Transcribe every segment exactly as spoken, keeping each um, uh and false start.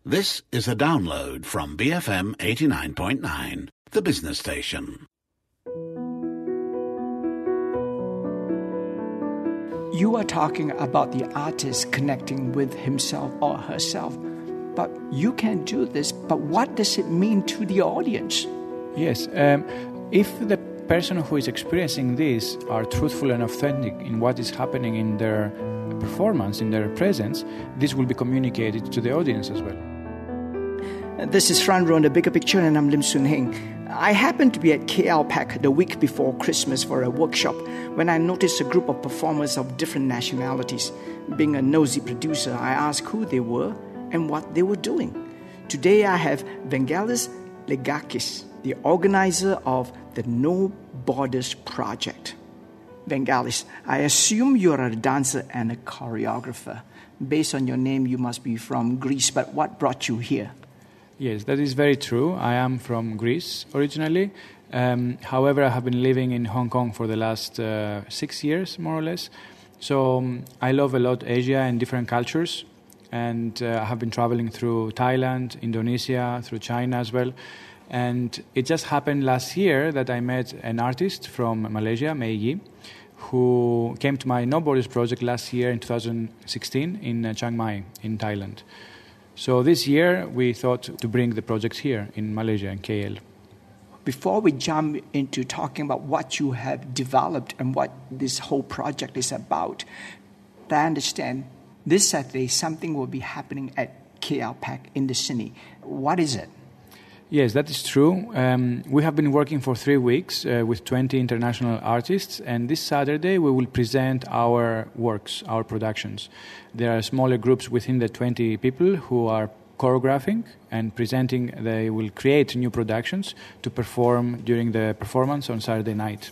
This is a download from B F M eighty-nine point nine, the business station. You are talking about the artist connecting with himself or herself, but you can do this, but what does it mean to the audience? Yes, um, if the person who is experiencing this are truthful and authentic in what is happening in their performance, in their presence, this will be communicated to the audience as well. This is Front Row in the Bigger Picture, and I'm Lim Soon Heng. I happened to be at K L P A C the week before Christmas for a workshop when I noticed a group of performers of different nationalities. Being a nosy producer, I asked who they were and what they were doing. Today I have Vangelis Legakis, the organizer of the No Borders Project. Vangelis, I assume you're a dancer and a choreographer. Based on your name, you must be from Greece, but what brought you here? Yes, that is very true. I am from Greece originally. Um, however, I have been living in Hong Kong for the last uh, six years, more or less. So um, I love a lot Asia and different cultures. And uh, I have been traveling through Thailand, Indonesia, through China as well. And it just happened last year that I met an artist from Malaysia, Mei Yi, who came to my No Borders project last year in two thousand sixteen in uh, Chiang Mai, in Thailand. So this year we thought to bring the project here in Malaysia, in K L. Before we jump into talking about what you have developed and what this whole project is about, I understand this Saturday something will be happening at K L P A C in the city. What is it? Yes, that is true. Um, we have been working for three weeks uh, with twenty international artists, and this Saturday we will present our works, our productions. There are smaller groups within the twenty people who are choreographing and presenting. They will create new productions to perform during the performance on Saturday night.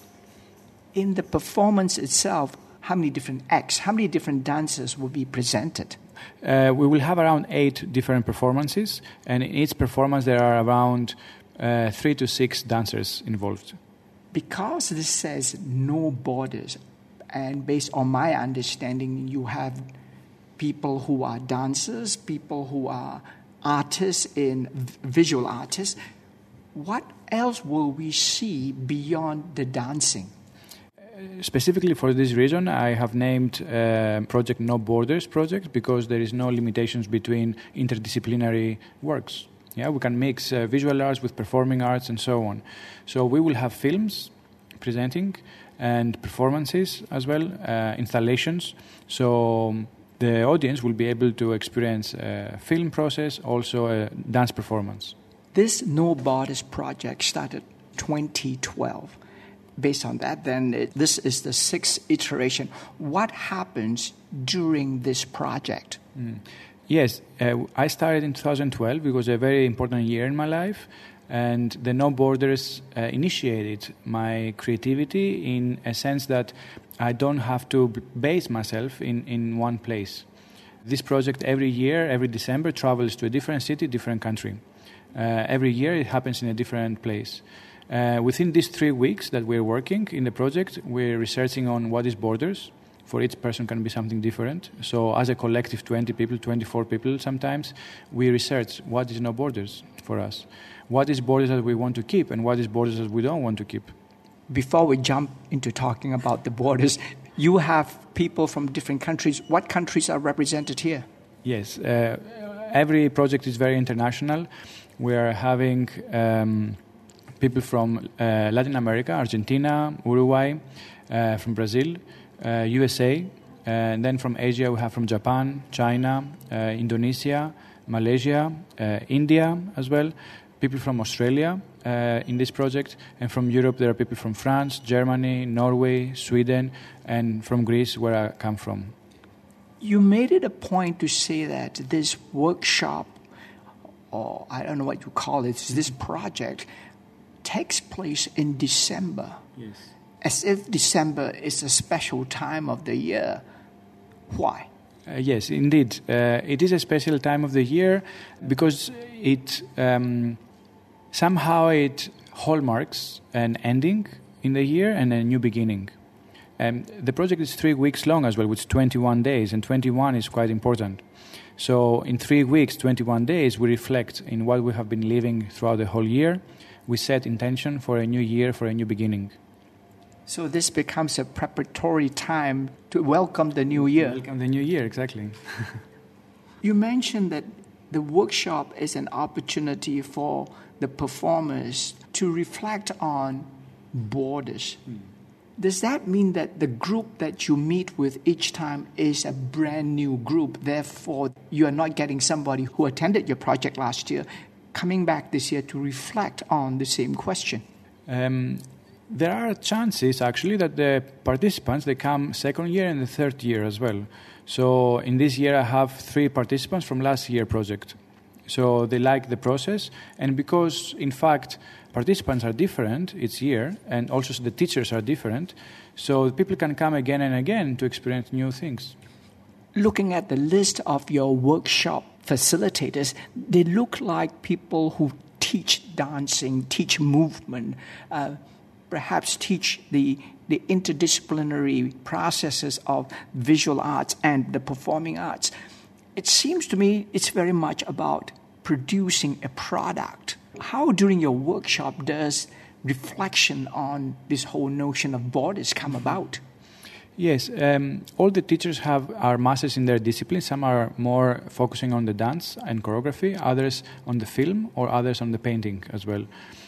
In the performance itself, how many different acts, how many different dancers will be presented? Uh, we will have around eight different performances, and in each performance there are around uh, three to six dancers involved. Because this says no borders, and based on my understanding, you have people who are dancers, people who are artists in visual artists. What else will we see beyond the dancing? Specifically for this reason, I have named uh, Project No Borders Project because there is no limitations between interdisciplinary works. Yeah, we can mix uh, visual arts with performing arts and so on. So we will have films presenting and performances as well, uh, installations. So um, the audience will be able to experience a film process, also a dance performance. This No Borders Project started twenty twelve. Based on that, then it, this is the sixth iteration. What happens during this project? Mm. Yes, uh, I started in two thousand twelve. It was a very important year in my life. And the No Borders uh, initiated my creativity in a sense that I don't have to b- base myself in, in one place. This project every year, every December, travels to a different city, different country. Uh, every year it happens in a different place. Uh, within these three weeks that we're working in the project, we're researching on what is borders. For each person can be something different. So as a collective, twenty people, twenty-four people sometimes, we research what is no borders for us. What is borders that we want to keep and what is borders that we don't want to keep. Before we jump into talking about the borders, you have people from different countries. What countries are represented here? Yes, uh, every project is very international. We are having Um, people from uh, Latin America, Argentina, Uruguay, uh, from Brazil, uh, U S A, uh, and then from Asia we have from Japan, China, uh, Indonesia, Malaysia, uh, India as well, people from Australia uh, in this project, and from Europe there are people from France, Germany, Norway, Sweden, and from Greece where I come from. You made it a point to say that this workshop, or I don't know what you call it, this project, takes place in December. Yes. As if December is a special time of the year. Why? Uh, yes, indeed. Uh, it is a special time of the year because it um, somehow it hallmarks an ending in the year and a new beginning. Um, the project is three weeks long as well, with twenty-one days, and twenty-one is quite important. So in three weeks, twenty-one days, we reflect in what we have been living throughout the whole year. We set intention for a new year, for a new beginning. So this becomes a preparatory time to welcome the new year. Welcome the new year, exactly. You mentioned that the workshop is an opportunity for the performers to reflect on borders. Mm. Does that mean that the group that you meet with each time is a brand new group? Therefore, you are not getting somebody who attended your project last year coming back this year to reflect on the same question? Um, there are chances, actually, that the participants, they come second year and the third year as well. So in this year, I have three participants from last year's project. So they like the process. And because, in fact, participants are different each year, and also the teachers are different, so people can come again and again to experience new things. Looking at the list of your workshop facilitators, they look like people who teach dancing, teach movement, uh, perhaps teach the, the interdisciplinary processes of visual arts and the performing arts. It seems to me it's very much about producing a product. How during your workshop does reflection on this whole notion of borders come about? Yes, um, all the teachers have are masters in their discipline. Some are more focusing on the dance and choreography, others on the film, or others on the painting as well.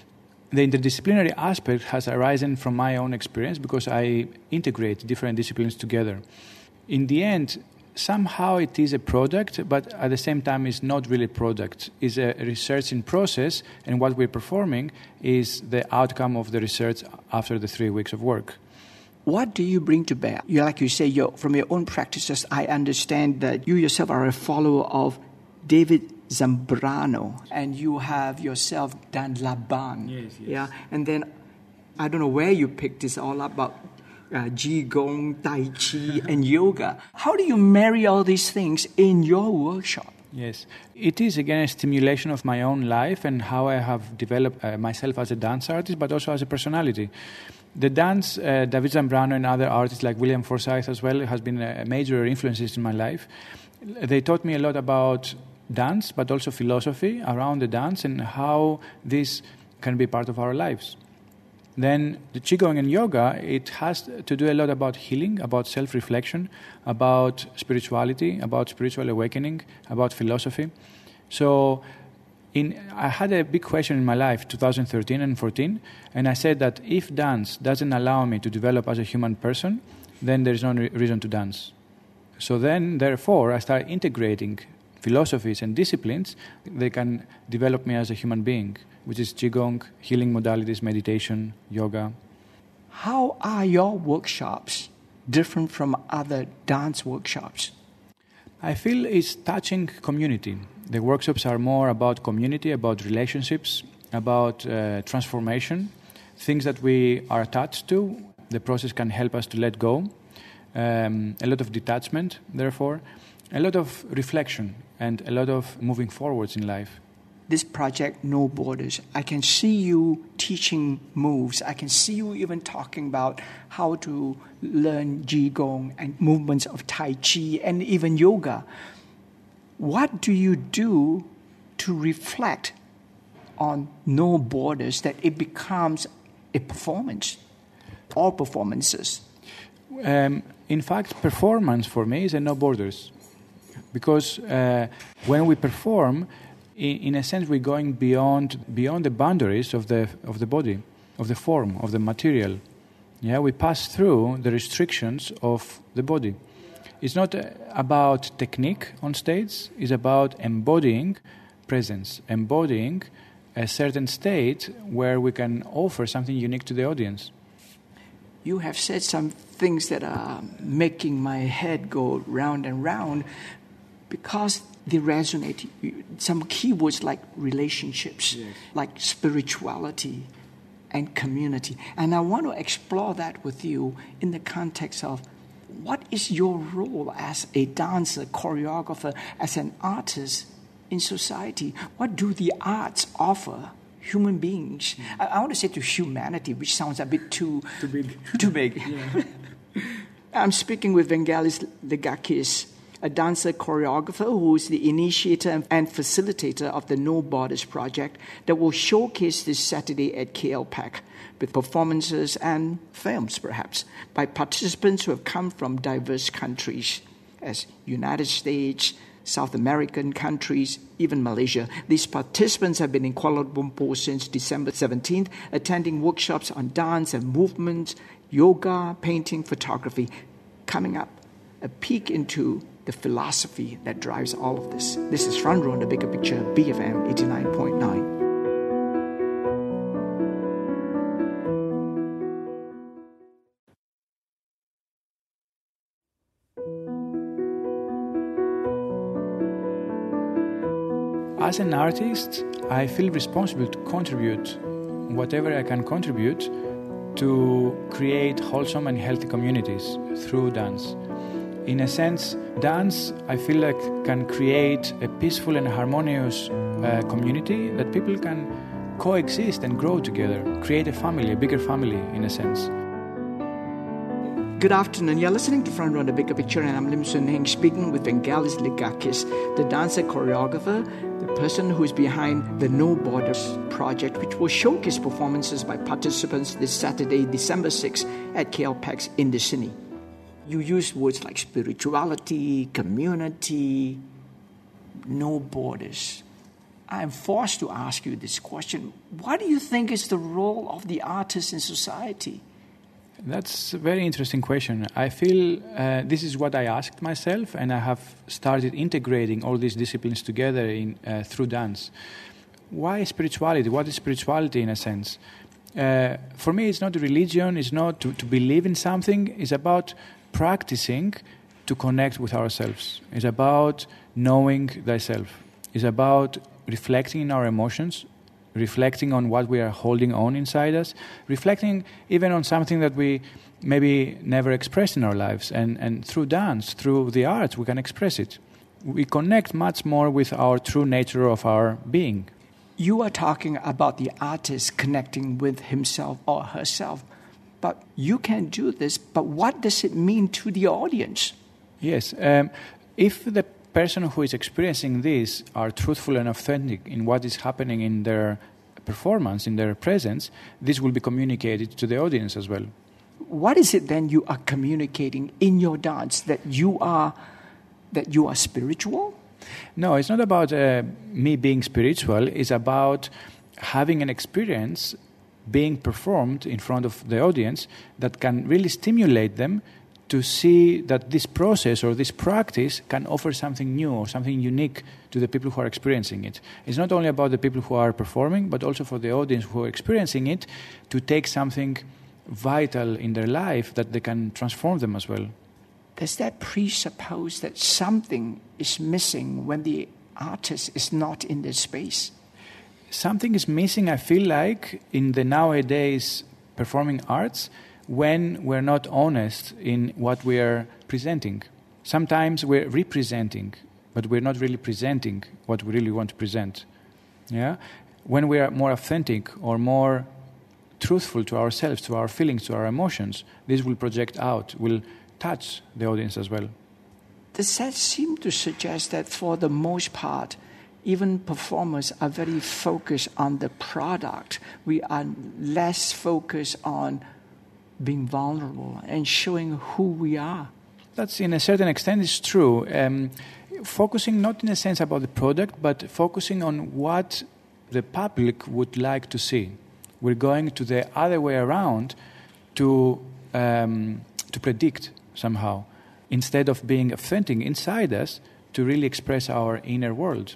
The interdisciplinary aspect has arisen from my own experience because I integrate different disciplines together. In the end, somehow it is a product, but at the same time it's not really a product. It's a research in process, and what we're performing is the outcome of the research after the three weeks of work. What do you bring to bear? You, like you say, you're, from your own practices, I understand that you yourself are a follower of David Zambrano, and you have yourself done Laban. Yes, yes. Yeah, and then I don't know where you picked this all up, but uh, Qigong, Tai Chi, and yoga. How do you marry all these things in your workshop? Yes, it is again a stimulation of my own life and how I have developed uh, myself as a dance artist, but also as a personality. The dance, uh, David Zambrano and other artists like William Forsythe as well, has been a major influences in my life. They taught me a lot about dance, but also philosophy around the dance and how this can be part of our lives. Then the Qigong and yoga, it has to do a lot about healing, about self-reflection, about spirituality, about spiritual awakening, about philosophy. So in, I had a big question in my life, two thousand thirteen and fourteen, and I said that if dance doesn't allow me to develop as a human person, then there is no re- reason to dance. So then, therefore, I started integrating philosophies and disciplines that can develop me as a human being, which is Qigong, healing modalities, meditation, yoga. How are your workshops different from other dance workshops? I feel it's touching community. The workshops are more about community, about relationships, about uh, transformation, things that we are attached to. The process can help us to let go. Um, a lot of detachment, therefore, a lot of reflection, and a lot of moving forwards in life. This project, No Borders, I can see you teaching moves. I can see you even talking about how to learn Qigong and movements of Tai Chi and even yoga. What do you do to reflect on No Borders that it becomes a performance, all performances? Um, in fact, performance for me is a No Borders. Because uh, when we perform, in, in a sense, we're going beyond beyond the boundaries of the of the body, of the form, of the material. Yeah, we pass through the restrictions of the body. It's not about technique on stage. It's about embodying presence, embodying a certain state where we can offer something unique to the audience. You have said some things that are making my head go round and round, because they resonate. Some keywords like relationships, yes, like spirituality and community. And I want to explore that with you in the context of what is your role as a dancer, choreographer, as an artist in society? What do the arts offer human beings? Mm. I, I want to say to humanity, which sounds a bit too, too big. Too big. Yeah. I'm speaking with Vangelis Legakis, a dancer choreographer who is the initiator and facilitator of the No Borders project that will showcase this Saturday at K L P A C, with performances and films, perhaps, by participants who have come from diverse countries, as United States, South American countries, even Malaysia. These participants have been in Kuala Lumpur since December seventeenth, attending workshops on dance and movement, yoga, painting, photography. Coming up, a peek into the philosophy that drives all of this. This is Front Row on the Bigger Picture, B F M eighty-nine point nine. As an artist, I feel responsible to contribute whatever I can contribute to create wholesome and healthy communities through dance. In a sense, dance, I feel like, can create a peaceful and harmonious uh, community that people can coexist and grow together, create a family, a bigger family, in a sense. Good afternoon. You're listening to Front Row on the Bigger Picture, and I'm Lim Soon Heng, speaking with Vangelis Ligakis, the dancer choreographer, the person who's behind the No Borders project, which will showcase performances by participants this Saturday, December sixth, at K L P A C in the Sydney. You use words like spirituality, community, no borders. I'm forced to ask you this question. What do you think is the role of the artist in society? That's a very interesting question. I feel uh, this is what I asked myself, and I have started integrating all these disciplines together in uh, through dance. Why spirituality? What is spirituality in a sense? Uh, for me, it's not a religion, it's not to, to believe in something, it's about practicing to connect with ourselves. It's about knowing thyself. It's about reflecting in our emotions, reflecting on what we are holding on inside us, reflecting even on something that we maybe never expressed in our lives. And, and through dance, through the arts, we can express it. We connect much more with our true nature of our being. You are talking about the artist connecting with himself or herself. But you can do this, but what does it mean to the audience? Yes. Um, if the person who is experiencing this are truthful and authentic in what is happening in their performance, in their presence, this will be communicated to the audience as well. What is it then you are communicating in your dance, that you are that you are spiritual? No, it's not about uh, me being spiritual. It's about having an experience being performed in front of the audience that can really stimulate them to see that this process or this practice can offer something new or something unique to the people who are experiencing it. It's not only about the people who are performing, but also for the audience who are experiencing it to take something vital in their life that they can transform them as well. Does that presuppose that something is missing when the artist is not in the space? Something is missing, I feel like, in the nowadays performing arts, when we're not honest in what we are presenting. Sometimes we're representing, but we're not really presenting what we really want to present. Yeah? When we are more authentic or more truthful to ourselves, to our feelings, to our emotions, this will project out, will touch the audience as well. Does that seem to suggest that for the most part, even performers are very focused on the product? We are less focused on being vulnerable and showing who we are. That's, in a certain extent, is true. Um, focusing not in a sense about the product, but focusing on what the public would like to see. We're going to the other way around to um, to predict somehow, instead of being authentic inside us to really express our inner world.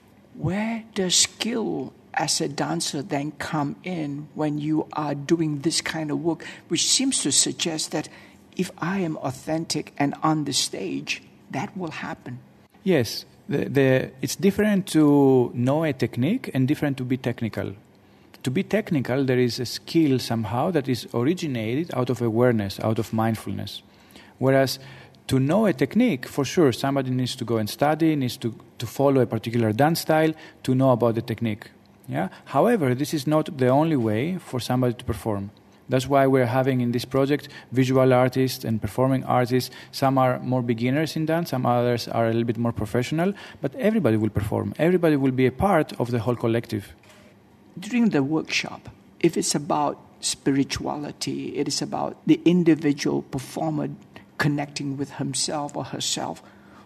Where does skill as a dancer then come in when you are doing this kind of work, which seems to suggest that if I am authentic and on the stage, that will happen? Yes, the, the, it's different to know a technique and different to be technical. To be technical, there is a skill somehow that is originated out of awareness, out of mindfulness. Whereas to know a technique, for sure, somebody needs to go and study, needs to, to follow a particular dance style to know about the technique. Yeah. However, this is not the only way for somebody to perform. That's why we're having in this project visual artists and performing artists. Some are more beginners in dance, some others are a little bit more professional, but everybody will perform. Everybody will be a part of the whole collective. During the workshop, if it's about spirituality, it is about the individual performer connecting with himself or herself,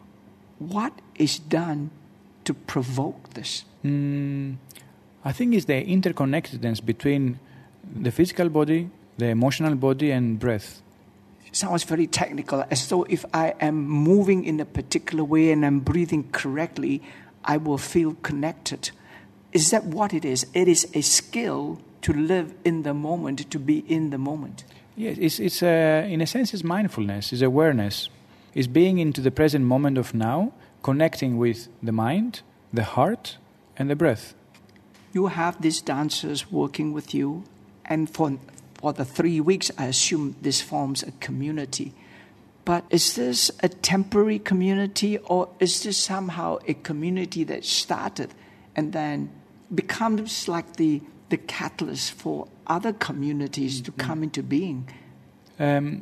what is done to provoke this? Mm, I think it's the interconnectedness between the physical body, the emotional body, and breath. It sounds very technical, as though if I am moving in a particular way and I'm breathing correctly, I will feel connected. Is that what it is? It is a skill to live in the moment, to be in the moment. Yes, it's, it's a, in a sense, it's mindfulness, it's awareness. It's being into the present moment of now, connecting with the mind, the heart, and the breath. You have these dancers working with you, and for, for the three weeks, I assume this forms a community. But is this a temporary community, or is this somehow a community that started and then becomes like the, the catalyst for other communities to come into being? Um,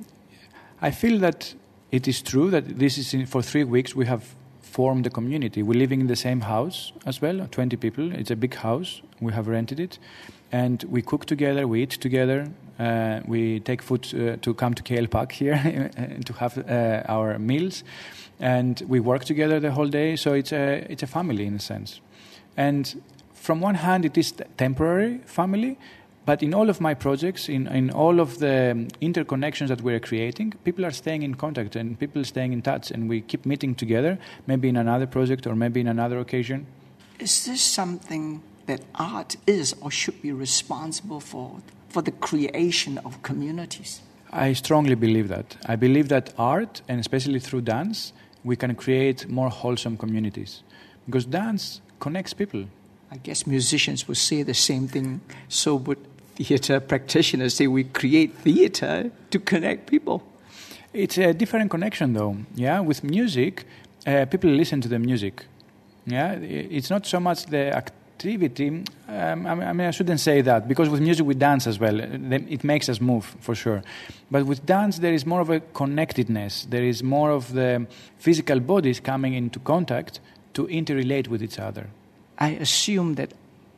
I feel that it is true that this is in, for three weeks we have formed a community. We're living in the same house as well, twenty people. It's a big house. We have rented it. And we cook together, we eat together. Uh, we take food uh, to come to K L Park here to have uh, our meals. And we work together the whole day. So it's a, it's a family in a sense. And from one hand, it is temporary family. But in all of my projects, in, in all of the interconnections that we're creating, people are staying in contact and people are staying in touch. And we keep meeting together, maybe in another project or maybe in another occasion. Is this something that art is or should be responsible for, for the creation of communities? I strongly believe that. I believe that art, and especially through dance, we can create more wholesome communities. Because dance connects people. I guess musicians would say the same thing. So would theater practitioners say we create theater to connect people. It's a different connection, though. Yeah, with music, uh, people listen to the music. Yeah, it's not so much the activity. Um, I mean, I shouldn't say that, because with music we dance as well. It makes us move, for sure. But with dance, there is more of a connectedness. There is more of the physical bodies coming into contact to interrelate with each other. I assume that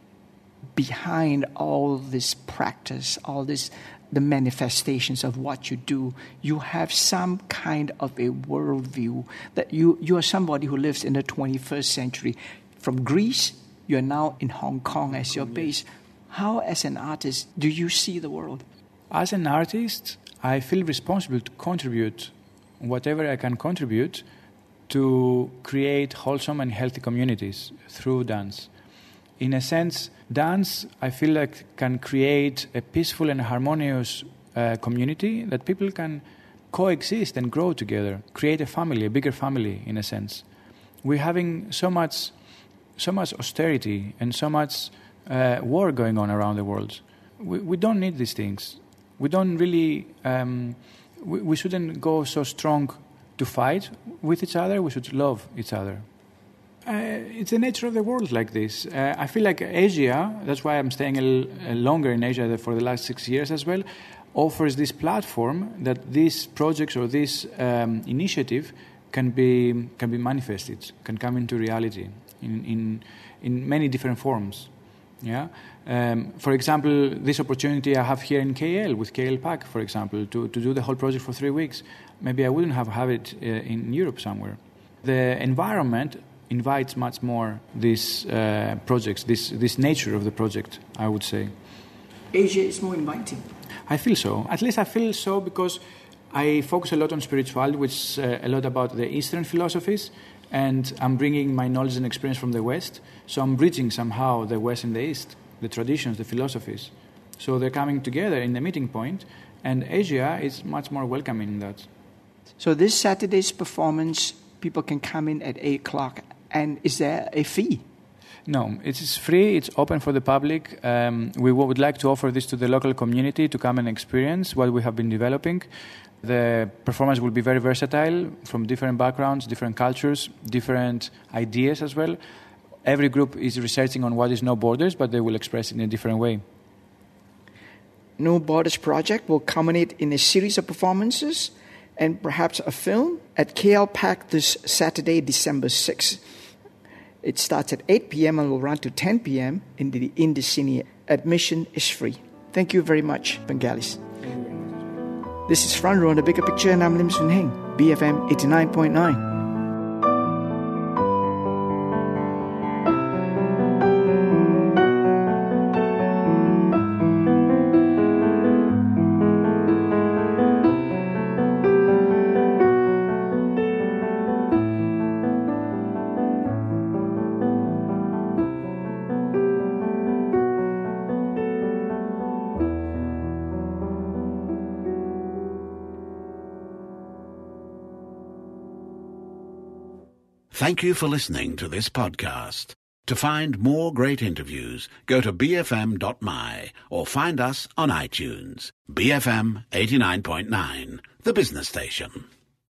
behind all this practice, all this, the manifestations of what you do, you have some kind of a worldview, that you, you are somebody who lives in the twenty-first century. From Greece, you're now in Hong Kong as your base. How, as an artist, do you see the world? As an artist, I feel responsible to contribute whatever I can contribute to create wholesome and healthy communities through dance. In a sense, dance, I feel like, can create a peaceful and harmonious uh, community that people can coexist and grow together, create a family, a bigger family, in a sense. We're having so much, so much austerity and so much uh, war going on around the world. We, we don't need these things. We don't really, um, we, we shouldn't go so strong to fight with each other. We should love each other. Uh, it's the nature of the world like this. Uh, I feel like Asia, that's why I'm staying a, l- a longer in Asia for the last six years as well, offers this platform that these projects or this um, initiative can be can be manifested, can come into reality in in, in many different forms. Yeah. Um, for example, this opportunity I have here in K L with K L Park, for example, to, to do the whole project for three weeks. Maybe I wouldn't have had it uh, in Europe somewhere. The environment invites much more these uh, projects, this this nature of the project, I would say. Asia is more inviting. I feel so. At least I feel so because I focus a lot on spirituality, which is uh, a lot about the Eastern philosophies, and I'm bringing my knowledge and experience from the West. So I'm bridging somehow the West and the East, the traditions, the philosophies. So they're coming together in the meeting point, and Asia is much more welcoming in that. So this Saturday's performance, people can come in at eight o'clock, and is there a fee? No, it is free. It's open for the public. Um, we would like to offer this to the local community to come and experience what we have been developing. The performance will be very versatile, from different backgrounds, different cultures, different ideas as well. Every group is researching on what is No Borders, but they will express it in a different way. No Borders project will culminate in a series of performances and perhaps a film at K L Pack this Saturday, December sixth. It starts at eight p.m. and will run to ten p.m. in the Indus Cine. Admission is free. Thank you very much, Bengalis. This is Front Row on the Bigger Picture, and I'm Lim Soon Heng, B F M eighty-nine point nine. Thank you for listening to this podcast. To find more great interviews, go to b f m dot m y or find us on iTunes. B F M eighty-nine point nine, the business station.